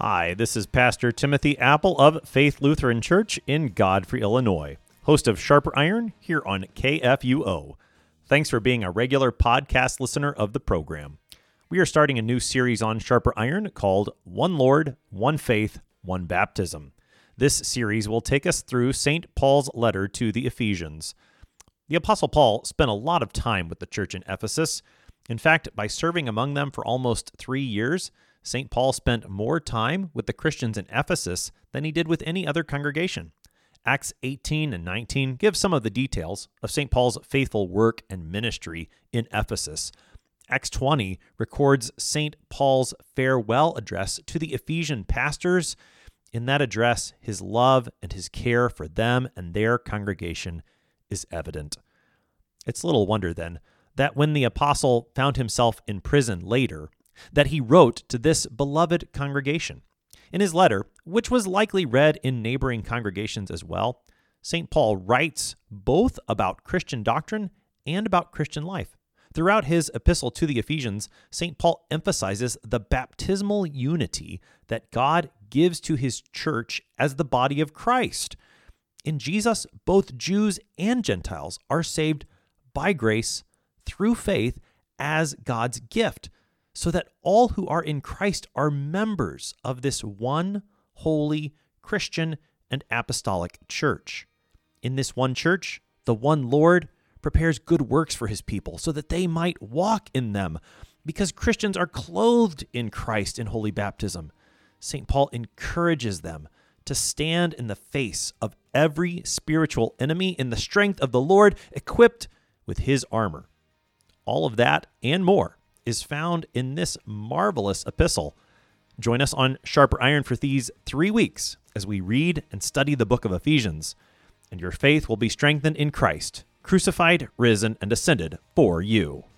Hi, this is Pastor Timothy Apple of Faith Lutheran Church in Godfrey, Illinois, host of Sharper Iron here on KFUO. Thanks for being a regular podcast listener of the program. We are starting a new series on Sharper Iron called One Lord, One Faith, One Baptism. This series will take us through St. Paul's letter to the Ephesians. The Apostle Paul spent a lot of time with the church in Ephesus. In fact, by serving among them for almost 3 years, St. Paul spent more time with the Christians in Ephesus than he did with any other congregation. Acts 18 and 19 give some of the details of St. Paul's faithful work and ministry in Ephesus. Acts 20 records St. Paul's farewell address to the Ephesian pastors. In that address, his love and his care for them and their congregation is evident. It's little wonder, then, that when the apostle found himself in prison later, that he wrote to this beloved congregation. In his letter, which was likely read in neighboring congregations as well, St. Paul writes both about Christian doctrine and about Christian life. Throughout his epistle to the Ephesians, St. Paul emphasizes the baptismal unity that God gives to his church as the body of Christ. In Jesus, both Jews and Gentiles are saved by grace through faith as God's gift, so that all who are in Christ are members of this one holy Christian and apostolic church. In this one church, the one Lord prepares good works for his people so that they might walk in them, because Christians are clothed in Christ in holy baptism. St. Paul encourages them to stand in the face of every spiritual enemy in the strength of the Lord, equipped with his armor. All of that and more is found in this marvelous epistle. Join us on Sharper Iron for these 3 weeks as we read and study the book of Ephesians, and your faith will be strengthened in Christ, crucified, risen, and ascended for you.